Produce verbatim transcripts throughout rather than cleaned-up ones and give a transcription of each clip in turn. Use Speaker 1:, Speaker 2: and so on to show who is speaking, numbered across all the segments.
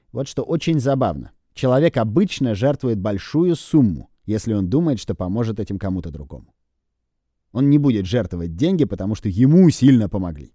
Speaker 1: Вот что очень забавно. Человек обычно жертвует большую сумму, если он думает, что поможет этим кому-то другому. Он не будет жертвовать деньги, потому что ему сильно помогли.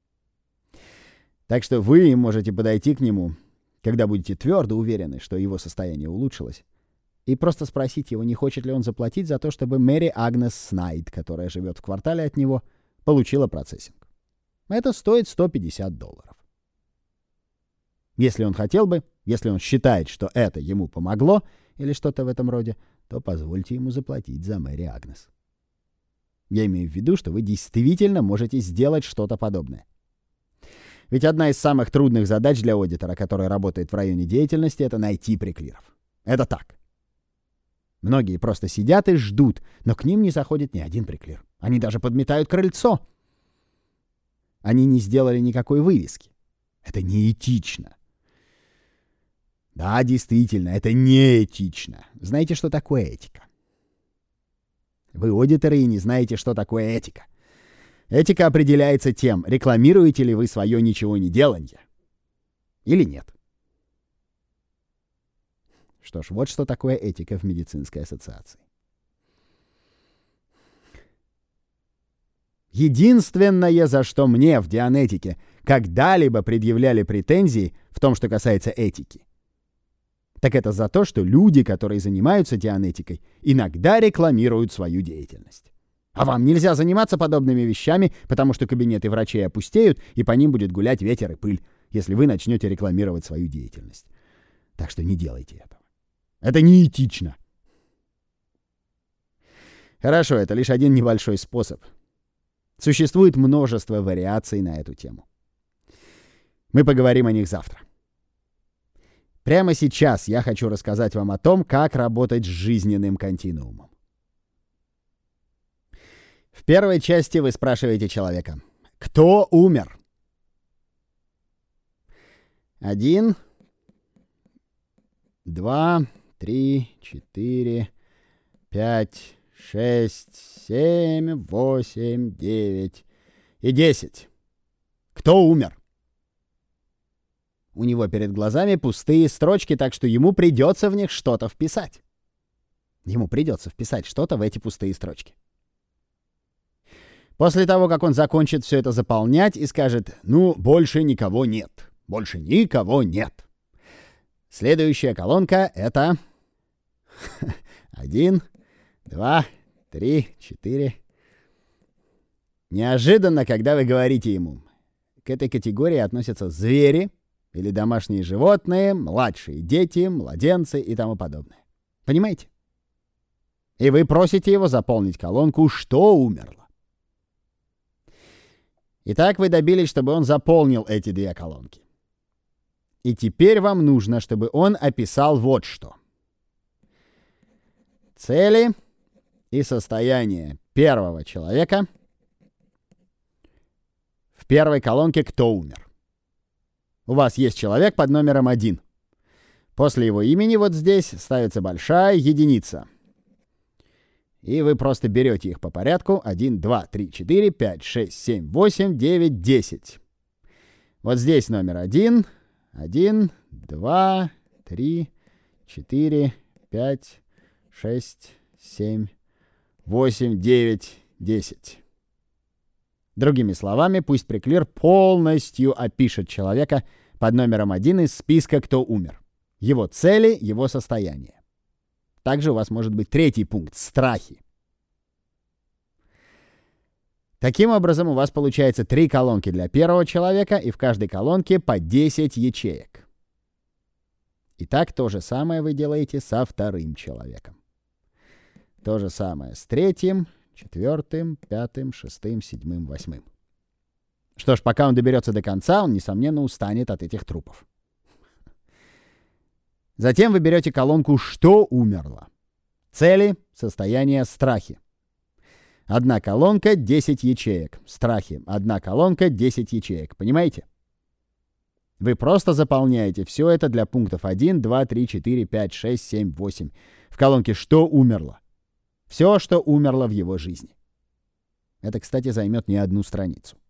Speaker 1: Так что вы можете подойти к нему, когда будете твердо уверены, что его состояние улучшилось, и просто спросить его, не хочет ли он заплатить за то, чтобы Мэри Агнес Снайд, которая живет в квартале от него, получила процессинг. Это стоит сто пятьдесят долларов. Если он хотел бы, если он считает, что это ему помогло, или что-то в этом роде, то позвольте ему заплатить за Мэри Агнес. Я имею в виду, что вы действительно можете сделать что-то подобное. Ведь одна из самых трудных задач для аудитора, который работает в районе деятельности, это найти преклиров. Это так. Многие просто сидят и ждут, но к ним не заходит ни один преклир. Они даже подметают крыльцо. Они не сделали никакой вывески. Это неэтично. Да, действительно, это неэтично. Знаете, что такое этика? Вы аудиторы и не знаете, что такое этика. Этика определяется тем, рекламируете ли вы свое ничего не деланье или нет. Что ж, вот что такое этика в медицинской ассоциации. Единственное, за что мне в Дианетике когда-либо предъявляли претензии в том, что касается этики, так это за то, что люди, которые занимаются дианетикой, иногда рекламируют свою деятельность. А вам нельзя заниматься подобными вещами, потому что кабинеты врачей опустеют, и по ним будет гулять ветер и пыль, если вы начнете рекламировать свою деятельность. Так что не делайте этого. Это неэтично. Хорошо, это лишь один небольшой способ. Существует множество вариаций на эту тему. Мы поговорим о них завтра. Прямо сейчас я хочу рассказать вам о том, как работать с жизненным континуумом. В первой части вы спрашиваете человека: кто умер? Один, два, три, четыре, пять, шесть, семь, восемь, девять и десять. Кто умер? У него перед глазами пустые строчки, так что ему придется в них что-то вписать. Ему придется вписать что-то в эти пустые строчки. После того, как он закончит все это заполнять и скажет: «Ну, больше никого нет. Больше никого нет». Следующая колонка — это один, два, три, четыре. Неожиданно, когда вы говорите ему, к этой категории относятся звери или домашние животные, младшие дети, младенцы и тому подобное. Понимаете? И вы просите его заполнить колонку «Что умерло?». Итак, вы добились, чтобы он заполнил эти две колонки. И теперь вам нужно, чтобы он описал вот что. Цели и состояние первого человека в первой колонке «Кто умер?». У вас есть человек под номером один. После его имени вот здесь ставится большая единица. И вы просто берете их по порядку. один, два, три, четыре, пять, шесть, семь, восемь, девять, десять. Вот здесь номер один. один, два, три, четыре, пять, шесть, семь, восемь, девять, десять. Другими словами, пусть преклир полностью опишет человека под номером один из списка «Кто умер». Его цели, его состояние. Также у вас может быть третий пункт — страхи. Таким образом, у вас получается три колонки для первого человека, и в каждой колонке по десять ячеек. Итак, то же самое вы делаете со вторым человеком. То же самое с третьим, четвертым, пятым, шестым, седьмым, восьмым. Что ж, пока он доберется до конца, он, несомненно, устанет от этих трупов. Затем вы берете колонку «Что умерло?». Цели, состояние, страхи. Одна колонка — десять ячеек. Страхи. Одна колонка — десять ячеек. Понимаете? Вы просто заполняете все это для пунктов один, два, три, четыре, пять, шесть, семь, восемь. В колонке «Что умерло?». Все, что умерло в его жизни. Это, кстати, займет не одну страницу.